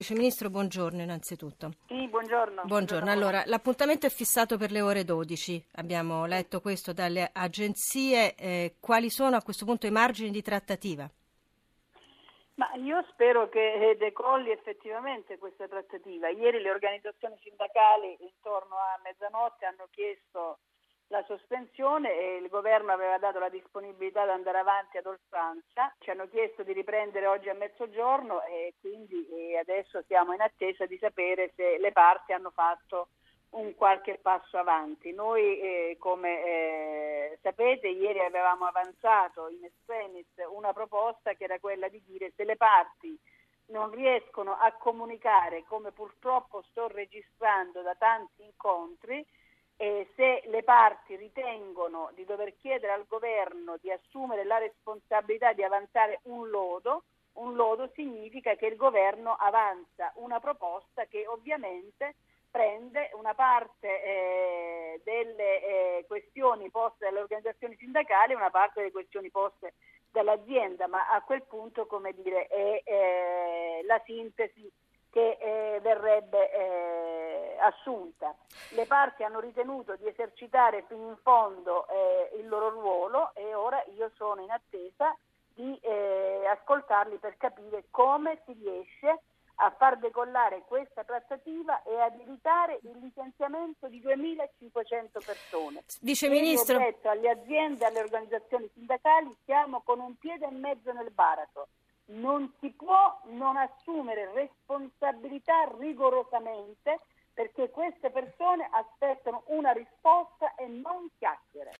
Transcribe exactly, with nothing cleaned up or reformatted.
Vice Ministro, buongiorno innanzitutto. Sì, buongiorno. Buongiorno. Allora, l'appuntamento è fissato per le ore dodici. Abbiamo letto questo dalle agenzie. Eh, quali sono a questo punto i margini di trattativa? Ma io spero che decolli effettivamente questa trattativa. Ieri le organizzazioni sindacali intorno a mezzanotte hanno chiesto la sospensione e il governo aveva dato la disponibilità ad andare avanti ad oltranza. Ci hanno chiesto di riprendere oggi a mezzogiorno e quindi e adesso siamo in attesa di sapere se le parti hanno fatto un qualche passo avanti. Noi eh, come eh, sapete ieri avevamo avanzato in extremis una proposta che era quella di dire se le parti non riescono a comunicare, come purtroppo sto registrando da tanti incontri, e se le parti ritengono di dover chiedere al governo di assumere la responsabilità di avanzare un lodo, un lodo significa che il governo avanza una proposta che ovviamente prende una parte eh, delle eh, questioni poste dalle organizzazioni sindacali e una parte delle questioni poste dall'azienda, ma a quel punto, come dire, è eh, la sintesi che eh, verrebbe eh, assunta. Le parti hanno ritenuto di esercitare fino in fondo eh, il loro ruolo e ora io sono in attesa di eh, ascoltarli per capire come si riesce a far decollare questa trattativa e ad evitare il licenziamento di duemilacinquecento persone. Vice Ministro. Io ho detto alle aziende e alle organizzazioni sindacali: siamo con un piede e mezzo nel baratro. Non si può non assumere responsabilità rigorosamente, perché queste persone aspettano una risposta e non chiacchiere.